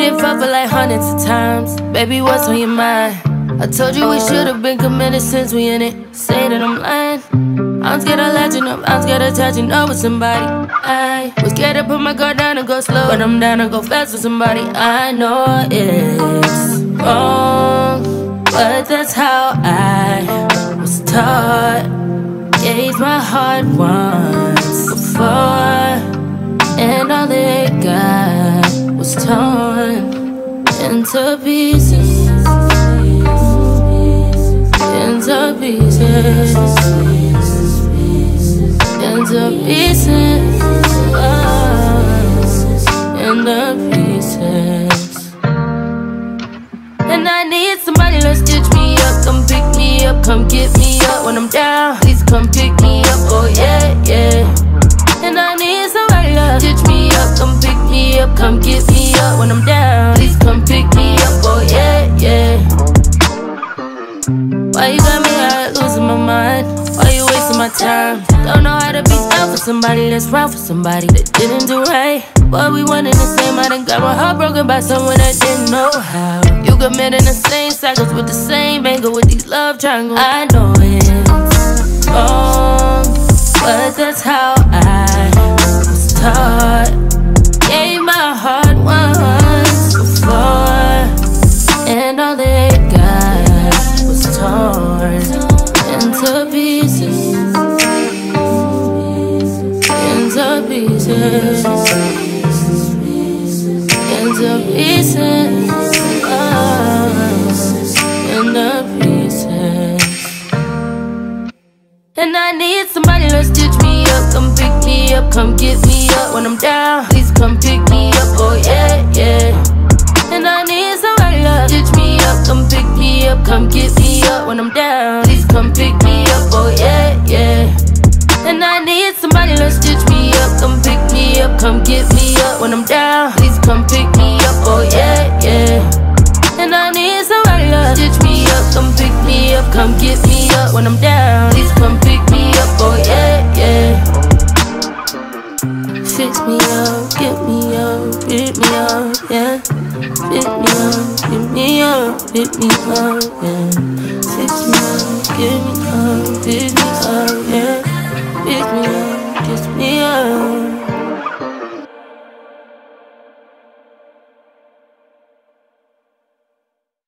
and fuck for like hundreds of times. Baby, what's on your mind? I told you we should've been committed since we in it. Say that I'm lying. I'm scared of latching up, I'm scared of touching up with somebody. I was scared to put my guard down and go slow, but I'm down to go fast with somebody. I know it's wrong, but that's how I was taught. Gave my heart once before, and all they got was torn into pieces. Into pieces. Into pieces. Into pieces. And I need somebody to stitch me up, come pick me up, come get me up when I'm down. Please come pick me up, oh yeah, yeah. And I need somebody to stitch me up, come pick me up, come get me up when I'm down. Please come pick me up, oh yeah, yeah. Why you got me out losing my mind? Why you wasting my time? Don't know how to be down for somebody that's wrong for somebody that didn't do right. But we one in the same, I done got my heart broken by someone that didn't know how. You committing the same cycles with the same anger with these love triangles. I know it's wrong, but that's how I was taught. Gave my heart once before, and all they got was torn into pieces. Into pieces. Into pieces. Into pieces. And I need somebody to stitch me up, come pick me up, come get me up when I'm down. Please come pick me up, oh yeah, yeah. And I need somebody to stitch me up, come pick me up, come get me up when I'm down. Please come pick me up, oh yeah, yeah. And I need somebody to stitch me up, come pick me up, come get me up when I'm down. Please come pick me up, oh yeah, yeah. And I need somebody to stitch me up, come pick me up, come get me up when I'm down. Please come pick me up, oh yeah, yeah. Fix me up, get me up, pick me up, yeah. Pick me up, get me up, pick me up, yeah. Fix me up, get me up, pick me up, yeah. Pick me